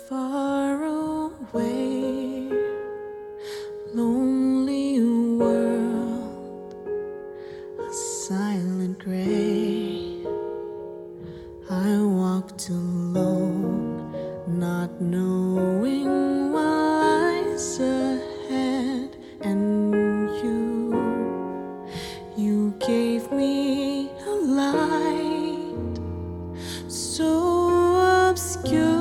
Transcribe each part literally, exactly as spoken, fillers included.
Far away, lonely world, a silent grave. I walked alone, not knowing what lies ahead. And you, you gave me a light so obscure,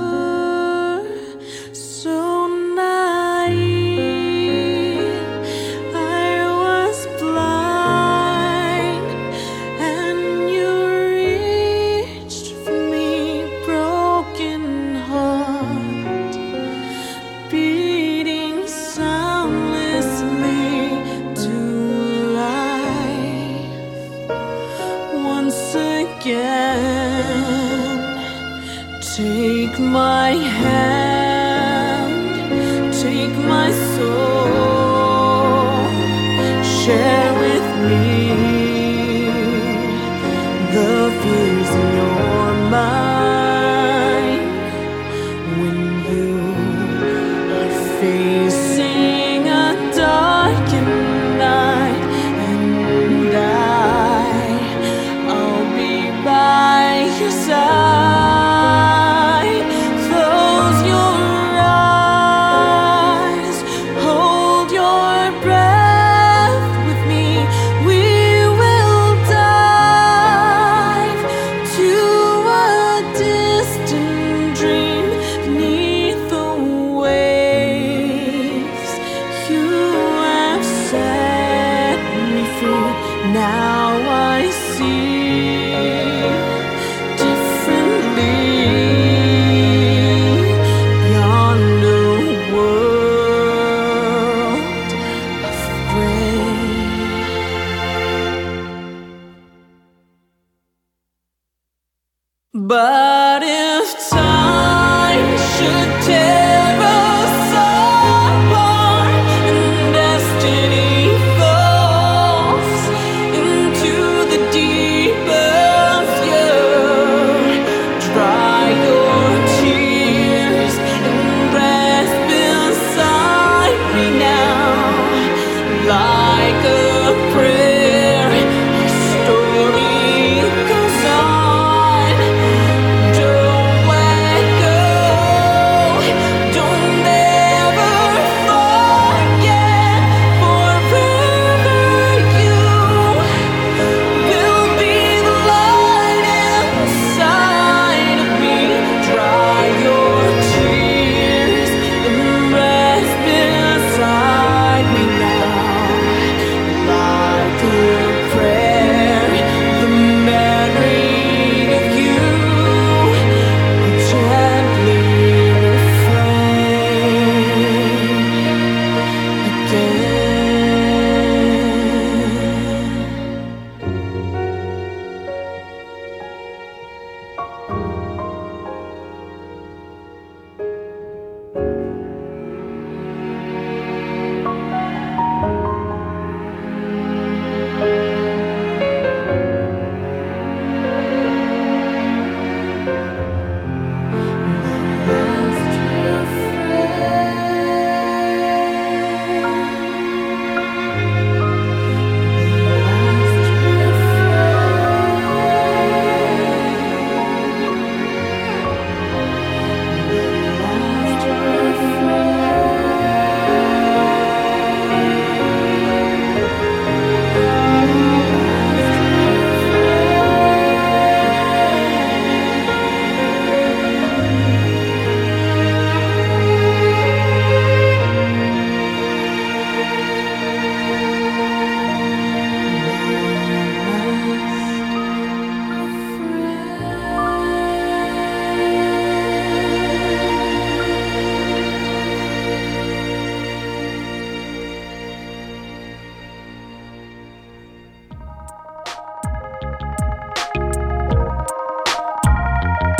so naive. I was blind, and you reached for me, broken heart, beating soundlessly to life once again. Take my hand, take my soul, share with me